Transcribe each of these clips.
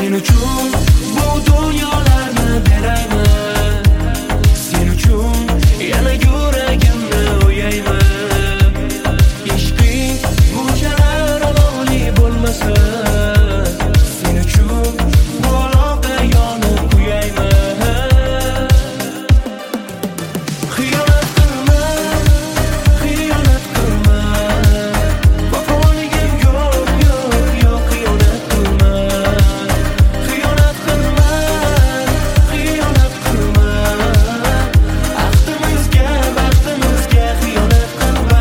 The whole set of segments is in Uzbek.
Sen uchun bu dunyolarni berayman, sen uchun yana yuragimni o'yayman. Ishqing bunchalar olovli bo'lmasa, sen uchun bu aloqa yonib kuyayman. Xiyonat qilma, xiyonat qilma, vafoligim yo'q, yo'q, yo'q, xiyonat qilma. Xiyonat qilma, xiyonat qilma, ahdimizga, baxtimizga xiyonat qilma.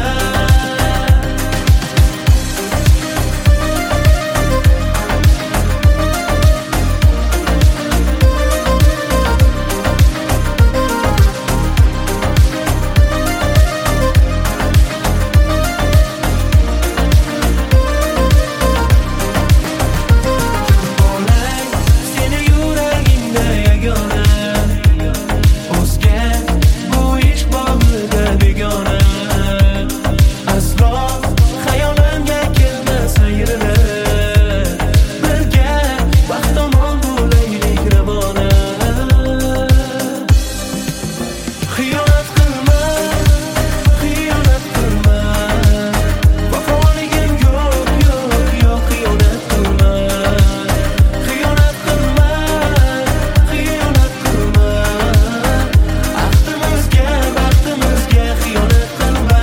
Olay seni yuragingda yagona, o'zga bu ish bog'ida begona. Aslo xayolimga kelmas ayrilib, birga baxt tomon bo'laylik ravona. Xiyonat qilma, xiyonat qilma, vafoligim yo'q, yo'q, yo'q, xiyonat qilma. Xiyonat qilma, xiyonat qilma, ahdimizga, baxtimizga xiyonat qilma.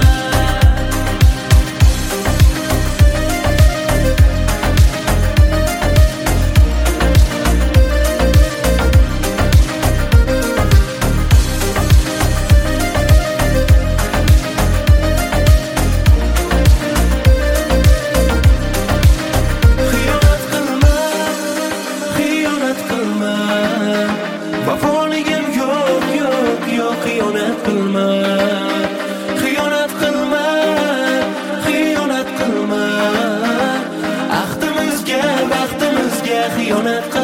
Xiyonat qilma, xiyonat qilma, vafoligim yo'q, yo'q, yo'q, xiyonat qilma. Xiyonat qilma, xiyonat qilma, ahdimizga, baxtimizga xiyonat qilma.